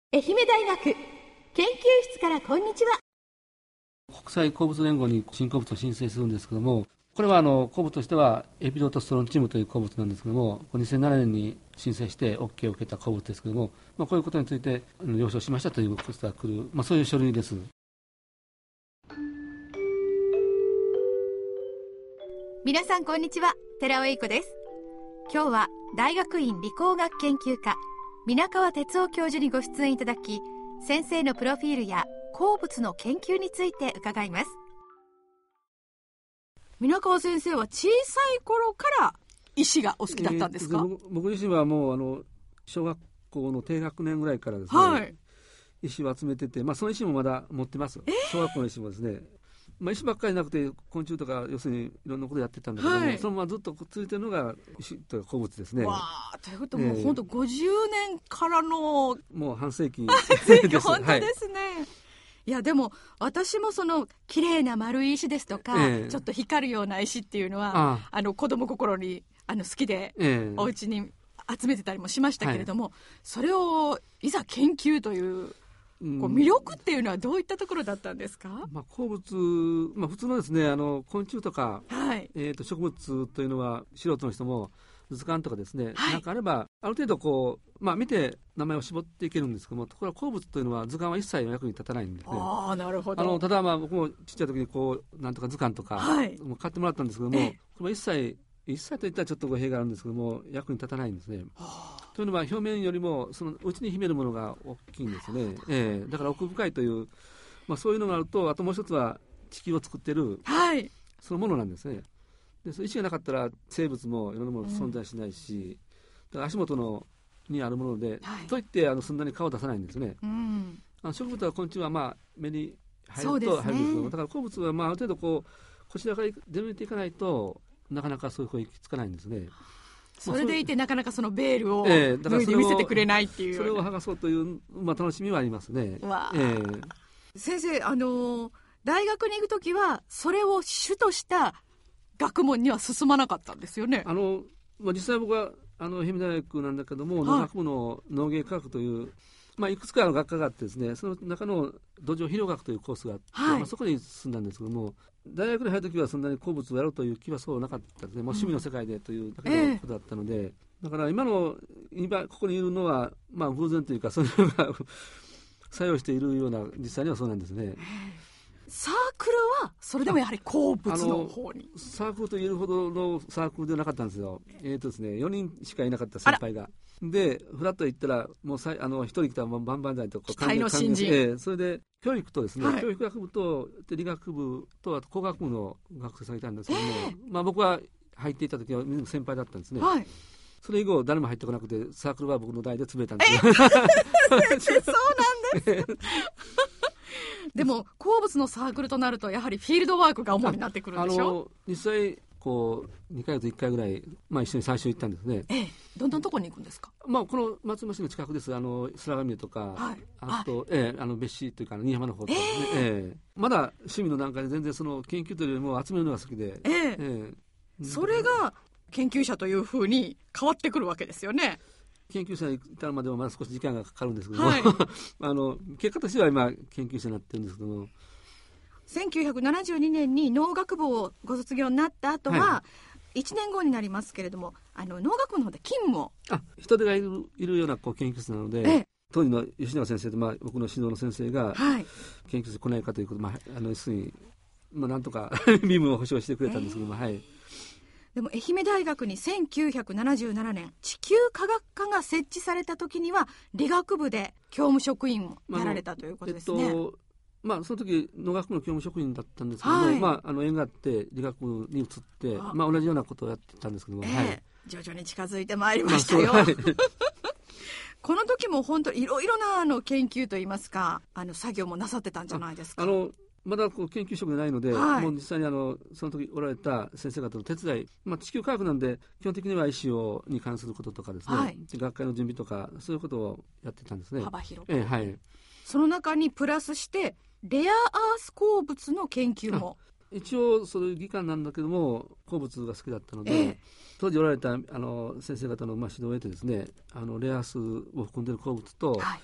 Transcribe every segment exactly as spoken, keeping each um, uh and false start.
愛媛大学研究室からこんにちは。 国際鉱物連合に新鉱物を申請するんですけども、これはあの鉱物としてはエピドートストロンチウムという鉱物なんですけども、にせんななねんに申請して OK を受けた鉱物ですけども、まあ、こういうことについて了承しましたということが来る、まあ、そういう書類です。 皆さんこんにちは、寺尾英子です。今日は大学院理工学研究科皆川哲夫教授にご出演いただき、先生のプロフィールや鉱物の研究について伺います。皆川先生は小さい頃から石がお好きだったんですか？ えー、僕, 僕自身はもうあの小学校の低学年ぐらいからですね、 はい、 石を集めてて、まあ、その石もまだ持ってます。えー、小学校の石もですね、まあ、石ばっかりなくて昆虫とか要するにいろんなことやってたんだけども、はい、そのままずっとくっついてるのが石という鉱物ですね。 わー、ということはもう本当ごじゅうねんからの、 えー、もう半世紀です本当ですね、はい。いやでも私もその綺麗な丸い石ですとか、えー、ちょっと光るような石っていうのは あ, あの子供心にあの好きで、えー、お家に集めてたりもしましたけれども、はい、それをいざ研究というこう魅力っていうのはどういったところだったんですか？ まあ、鉱物、まあ、普通のですね、あの昆虫とか、はい、えー、と植物というのは素人の人も図鑑とかですね、はい、なんかあればある程度こう、まあ、見て名前を絞っていけるんですけども、ところが鉱物というのは図鑑は一切役に立たないんですね。 あ、なるほど。 あのただまあ僕もちっちゃい時にこうなんとか図鑑とか、はい、もう買ってもらったんですけども、えこれ一切一切といったらちょっと語弊があるんですけども役に立たないんですね。というのは表面よりもその内に秘めるものが大きいんですね、えー、だから奥深いという、まあ、そういうのがあると、あともう一つは地球を作っている、はい、そのものなんですね。でその石がなかったら生物もいろんなもの存在しないし、うん、だから足元のにあるもので、はい、といってあのそんなに顔を出さないんですね、うん、あの植物は昆虫はまあ目に入ると入るんですけど、ね、だから鉱物はまあある程度こうこちらから出抜いていかないとなかなかそういう声行きつかないんですね。 それでいてなかなかそのベールを脱いで見せてくれないっていう、 えー、それを剥がそうという、まあ、楽しみはありますね。わ、 えー、先生、あのー、大学に行くときはそれを主とした学問には進まなかったんですよね。 あの、まあ、実際僕はあの愛媛大学なんだけども、はい、農学部の農芸科学という、まあ、いくつかの学科があってですね、その中の土壌肥料学というコースがあって、はい、まあ、そこに進んだんですけども、大学に入るときはそんなに鉱物をやろうという気はそうなかったですね。もう趣味の世界でというだけのことだったので、えー、だから今の今ここにいるのは、まあ、偶然というかそういうのが作用しているような、実際にはそうなんですね。 サークルはそれでもやはり鉱物の方に。 サークルと言えるほどのサークルではなかったんですよ。えーとですね、よにんしかいなかった先輩がで、フラッと行ったらもうさあの一人来たらバンバン剤とか期待の新人、 えー、それで教育とですね、はい、教育学部と理学部とあと工学部の学生さんがいたんですけども、えーまあ、僕は入っていた時はみんな先輩だったんですね、はい、それ以後誰も入ってこなくてサークルは僕の代で潰れたんですよ。 先生そうなんですでも鉱物のサークルとなるとやはりフィールドワークが主になってくるんでしょ？あの実際こうにかげついっかいぐらい、まあ、一緒に最初行ったんですね。 ええ、どんなところに行くんですか？ まあ、この松山市の近くです。あの白神とか、はい、あと、ええ、あの別市というか新居浜の方とか、ね、えええまだ趣味の段階で全然その研究というよりも集めるのが好きで、ええええ、それが研究者というふうに変わってくるわけですよね。 研究者に至るまではまだ少し時間がかかるんですけども、はい、あの結果としては今研究者になってるんですけども、 せんきゅうひゃくななじゅうにねんに農学部をご卒業になった後は、はい、いちねんごになりますけれども、あの農学部の方で勤務を、 あ、人手がいる、いるようなこう研究室なので、ええ、当時の吉永先生と、まあ、僕の指導の先生が、はい、研究室に来ないかということで、まあ、あの要するに、まあ、なんとか身分を保障してくれたんですけども、えー、はい。 でも愛媛大学にせんきゅうひゃくななじゅうななねん地球科学科が設置された時には理学部で教務職員をやられたということですね。 えっとまあ、その時農学部の教務職員だったんですけども、はい、まあ、あの縁があって理学部に移って、まあ、同じようなことをやってたんですけども、えーはい、 徐々に近づいてまいりましたよ、まあはい、この時も本当にいろいろなあの研究といいますか、あの作業もなさってたんじゃないですか？ あのまだこう研究職でないので、はい、もう実際にあのその時おられた先生方の手伝い、まあ、地球科学なんで基本的には石をに関することとかですね、はい、学会の準備とかそういうことをやってたんですね。 幅広く、 えーはい、 その中にプラスしてレアアース鉱物の研究も、 一応そういう技官なんだけども鉱物が好きだったので、えー、当時おられたあの先生方のまあ指導を得てですね、あのレアアースを含んでいる鉱物と、はい、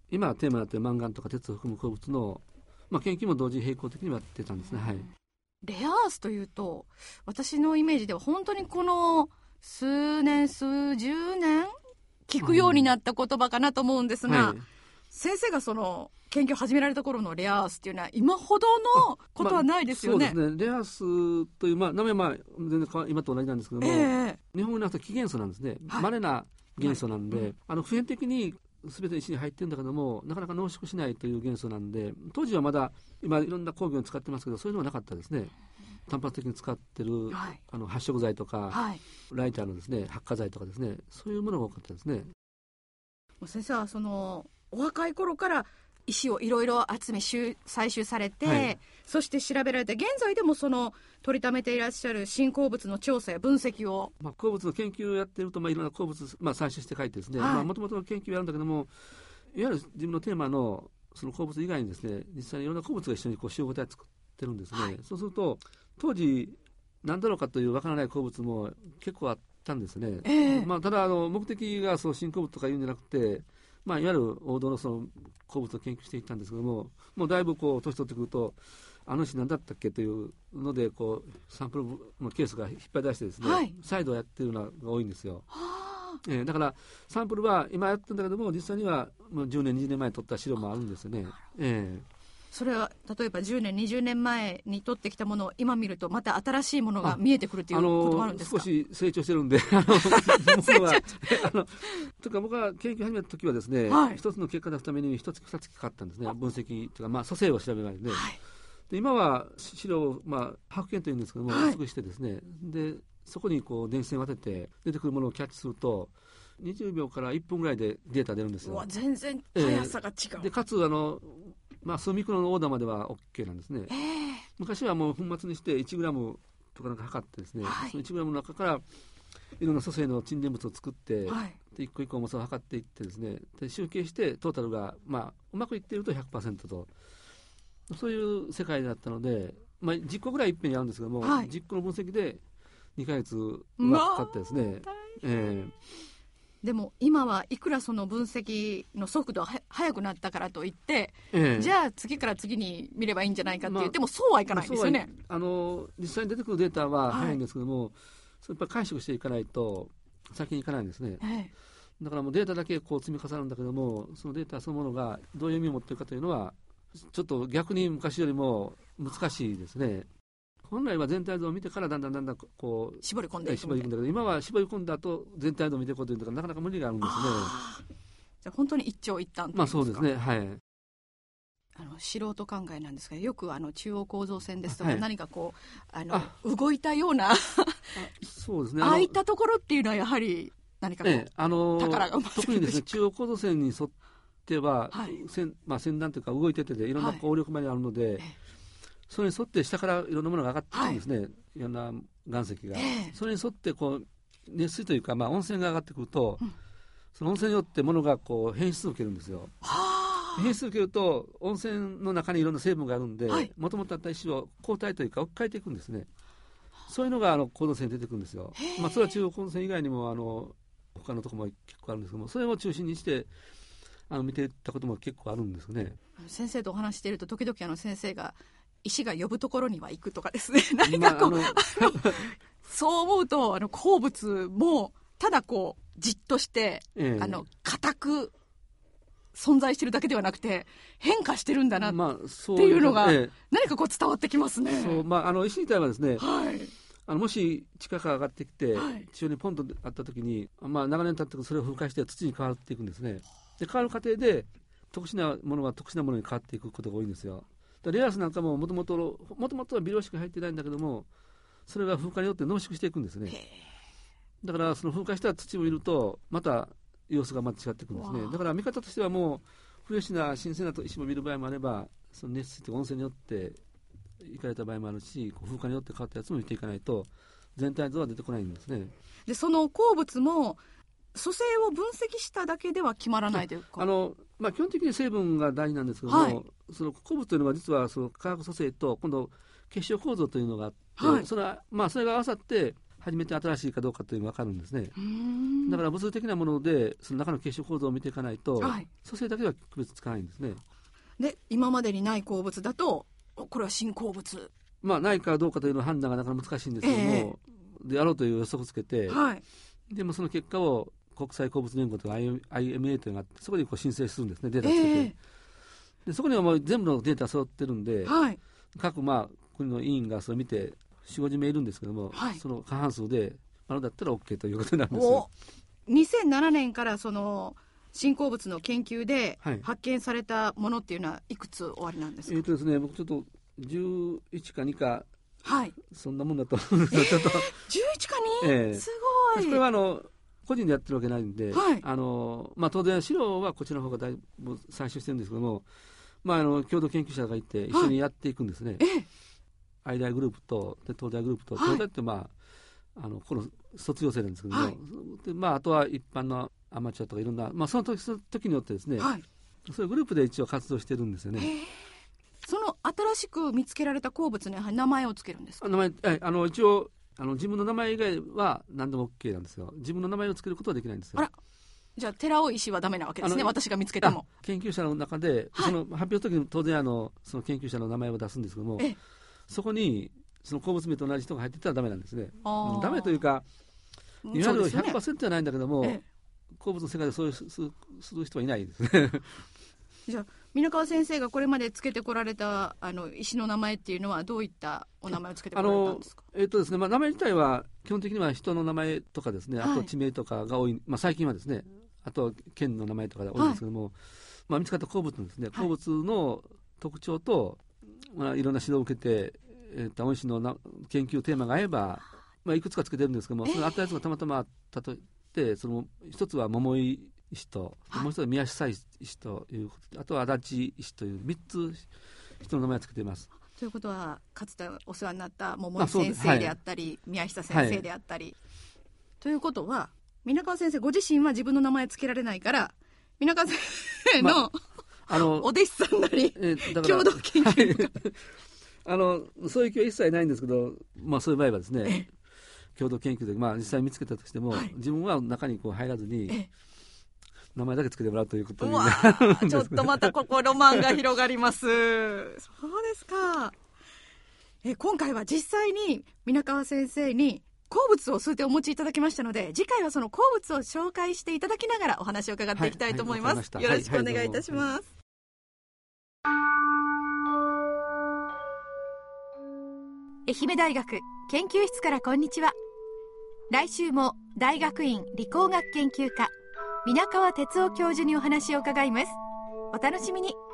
今テーマになっているマンガンとか鉄を含む鉱物の、まあ、研究も同時並行的にやってたんですね、はい、 レアアースというと私のイメージでは本当にこの数年数十年聞くようになった言葉かなと思うんですが、はい、先生がその研究を始められた頃のレアアースっていうのは今ほどのことはないですよね。 まあ、そうですね。レアアースという、まあ、名前はまあ全然今と同じなんですけども、えー、日本語になると起元素なんですね。はい、稀な元素なんで、はい、あの普遍的に全て石に入ってるんだけどもなかなか濃縮しないという元素なんで、当時はまだ今いろんな工業に使ってますけどそういうのはなかったですね。単発的に使ってる、はい、あの発色剤とか、はい、ライターのですね発火剤とかですね、そういうものが多かったですね。 先生はそのお若い頃から石をいろいろ集め採集されて、はい、そして調べられて現在でもその取りためていらっしゃる新鉱物の調査や分析を、 まあ、鉱物の研究をやっていると、まあ、いろんな鉱物、まあ、採集して書いてですね、もともとの研究をやるんだけどもいわゆる自分のテーマのその鉱物以外にですね実際にいろんな鉱物が一緒にこう集合体を作ってるんですね、はい、そうすると当時何だろうかというわからない鉱物も結構あったんですね、えーまあ、ただあの目的がそう新鉱物とかいうんじゃなくて、まあ、いわゆる王道のその鉱物を研究していったんですけども、もうだいぶこう年取ってくるとあの石何だったっけというのでこうサンプルのケースが引っ張り出してですね、はい、再度やっているのが多いんですよ。えー、だからサンプルは今やってるんだけども実際にはもうじゅうねんにじゅうねんまえに取った資料もあるんですよね。えーそれは例えばじゅうねんにじゅうねんまえに取ってきたものを今見るとまた新しいものが見えてくるということもあるんですか。 少し成長してるんであの僕はあのとか僕が研究始めた時はですね、はい、一つの結果出すために一つ二つかかったんですね。分析というか、まあ、組成を調べないで、はい、で今は資料を、まあ、白鍵というんですけども薄くしてですね、でそこにこう電子線を当てて出てくるものをキャッチするとにじゅうびょうからいっぷんぐらいでデータ出るんですよ。 うわ全然速さが違う、えー、 でかつあのまあ、数ミクロのオーダーまでは OK なんですね、えー、昔はもう粉末にしていちグラムとかなんか測ってですね、はい、そのいちグラムの中からいろんな組成の沈殿物を作って、はい、で一個一個重さを測っていってですね、で集計してトータルが、まあ、うまくいっていると ひゃくパーセント とそういう世界だったので、まあ、じゅっこぐらいいっぺんにやるんですけども、はい、じゅっこの分析でにかげつはかかってですね、えーでも今はいくらその分析の速度が速くなったからといって、ええ、じゃあ次から次に見ればいいんじゃないかって言って、まあ、もそうはいかないんですよね。 まあ、あの実際に出てくるデータは速いんですけども、はい、それやっぱり解釈していかないと先にいかないんですね、ええ、だからもうデータだけこう積み重なるんだけどもそのデータそのものがどういう意味を持っているかというのはちょっと逆に昔よりも難しいですね。本来は全体像を見てからだんだんだんだんこう絞り込んでいく絞り込んだけど今は絞り込んだ後全体像を見ていくこというのがなかなか無理があるんですね。 じゃあ本当に一長一短というんですか。 まあそうですね、はい、 あの素人考えなんですがよくあの中央構造線ですとか、はい、何かこうあのあ動いたようなあそうですね、 ああいったところっていうのはやはり何かこう、ええあのー、宝が特にですね中央構造線に沿っては、はい線まあ、線段というか動いててでいろんな効力まであるので、はいええそれに沿って下からいろんなものが上がってくるんですね、はい、いろんな岩石が、えー、それに沿ってこう熱水というか、まあ、温泉が上がってくると、うん、その温泉によってものがこう変質を受けるんですよ。変質を受けると温泉の中にいろんな成分があるんでもともとあった石を抗体というか置き換えていくんですね。そういうのがあの構造線に出てくるんですよ。まあ、それは中央構造線以外にもあの他のところも結構あるんですけどもそれを中心にしてあの見ていったことも結構あるんですね。 先生とお話していると時々あの先生が石が呼ぶところには行くとかですね何かこう、まあ、そう思うとあの鉱物もただこうじっとして、ええ、あの固く存在してるだけではなくて変化してるんだなっていうのが何かこう伝わってきますね。 そう、まあ、あの石自体はですね、はい、あのもし地下から上がってきて、はい、地上にポンとあった時に、まあ、長年経ってそれを風化して土に変わっていくんですね。で変わる過程で特殊なものは特殊なものに変わっていくことが多いんですよ。レアアースなんかももともともともとは微量しか入ってないんだけどもそれが風化によって濃縮していくんですね。だからその風化した土を見るとまた様子がまた違っていくんですね。だから見方としてはもうフレッシュな新鮮な石も見る場合もあればその熱水とか温泉によっていかれた場合もあるし風化によって変わったやつも見ていかないと全体像は出てこないんですね。 でその鉱物も組成を分析しただけでは決まらないというかあの、まあ、基本的に成分が大事なんですけども、はい、その鉱物というのは実はその化学組成と今度結晶構造というのがあって、はい、それはまあ、それが合わさって初めて新しいかどうかというのが分かるんですね。だから物理的なものでその中の結晶構造を見ていかないと、はい、組成だけでは区別つかないんですね。 で今までにない鉱物だとこれは新鉱物、 まあ、ないかどうかというの判断がなかなか難しいんですけども、えー、であろうという予測をつけて、はい、でもその結果を国際鉱物連合という アイエムエー というのがあってそこにこう申請するんですね、データをつけて、えー、でそこにはもう全部のデータが揃ってるんで、はい、各まあ国の委員がそれを見てよんじゅうごじゅう名いるんですけども、はい、その過半数であのだったら OK ということなんですよ。 にせんななねんからその新鉱物の研究で発見されたものっていうのはいくつおありなんですか？ はい、えーとですね、僕ちょっとじゅういちかにか、はい、そんなもんだと思うんですよ、えー、ちょっとじゅういちかに、えー、すごい。 これはあの個人でやってるわけないんで、はい、あのまあ、当然資料はこちらの方がだいぶ採集してるんですけども、まあ、あの共同研究者がいて一緒にやっていくんですね、はい、アイダイグループとで東大グループと、はい、東大って、まあ、あのこの卒業生なんですけども、はい、でまあ、あとは一般のアマチュアとかいろんな、まあ、その時その時によってですね、はい、そういうグループで一応活動してるんですよね。 その新しく見つけられた鉱物に名前をつけるんですか？ 名前、あの一応あの自分の名前以外は何でも OK なんですよ。自分の名前をつけることはできないんですよ。 あら、じゃあ寺尾石はダメなわけですね、私が見つけても。 研究者の中で、はい、その発表の時に当然あのその研究者の名前を出すんですけども、そこにその鉱物名と同じ人が入っていったらダメなんですね。ダメというか、いわゆる ひゃくパーセント じゃないんだけども、ね、鉱物の世界でそういうすする人はいないですね。 じゃあ皆川先生がこれまでつけてこられたあの石の名前っていうのはどういったお名前をつけてこられたんですか？ えーとですねまあ、名前自体は基本的には人の名前とかですね、はい、あと地名とかが多い、まあ、最近はですね、あと県の名前とかが多いんですけども、はい、まあ、見つかった鉱物のですね、鉱物の特徴と、まあ、いろんな指導を受けて、えー、と恩師のな研究テーマが合えば、まあ、いくつかつけてるんですけども、そのあったやつがたまたま例えて、その一つは桃井石と、はい、もう一つは宮下石ということで、あとは足立石というみっつ人の名前をつけています。 ということはかつてお世話になった桃井先生であったり、はい、宮下先生であったり、はい、ということは皆川先生ご自身は自分の名前つけられないから皆川先生の、まあ、あのお弟子さんなり、えー、共同研究とか、はい、 あのそういう気は一切ないんですけど、まあ、そういう場合はですね共同研究で、まあ、実際見つけたとしても、はい、自分は中にこう入らずに名前だけつけてもらうということになるんです。 ちょっとまたここロマンが広がります。そうですか。え今回は実際に皆川先生に鉱物を数点お持ちいただきましたので、次回はその鉱物を紹介していただきながらお話を伺っていきたいと思います、はいはい、よろしくお願いいたします、はいはい、愛媛大学研究室からこんにちは。来週も大学院理工学研究科皆川哲夫教授にお話を伺います。お楽しみに。